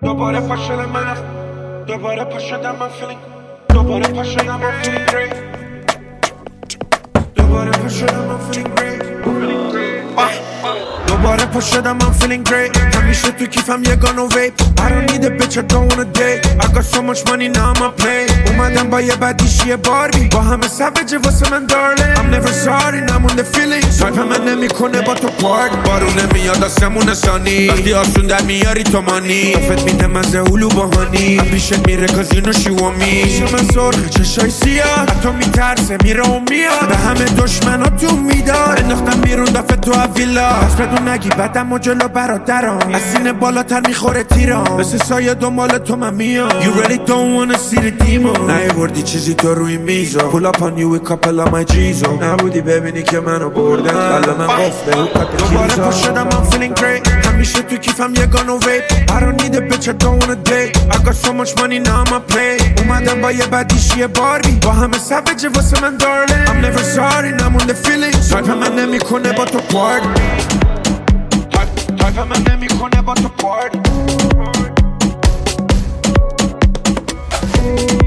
دوباره پا شدم من دوباره پا شدم من feeling دوباره پا شدم من feeling great دوباره پا شدم من feeling great دوباره پا شدم من feeling great همیشه تو کیفم یه گان و ویپ I don't need a bitch I don't wanna date I got so much money now I'm a play اومدم با یه بدیشی یه باربی با همه سوجه واسه من darling I'm never sorry I'm on the feeling سایپ من نمیکنه با تو پارک بارونه میاد آسمون ثانی وقتی آسون در میاری تو مانی افت میده مزه هلو باهانی پیشت میره cause you know she want me شمه سرخ چشای سیاه حتی میترسه میره و میاد به همه دشمنا تو میداد انداختم بیرون دفعه تو ویلا پس بدون نگی بدم و جلو برادرم از سینه بالاتر میخوره تیرم مثل سایه دنبال تو من میام You really don't wanna see the demon نیاوردی چیزی تو روی میزا Pull up on you with couple of my G's نبودی ببینی که منو بردن قلبم قفله حکت دوباره پا شدم I'm feeling great همیشه تو کیفم یه گان و ویپ I don't need a bitch I don't wanna date I got so much money now I'm a play اومدم با یه بدیشی یه باربی با همه سوجه واسه من darling I'm never sorry I'm on the feeling سایپ من نمیکنه با تو پارک سایپ من نمیکنه با تو پارک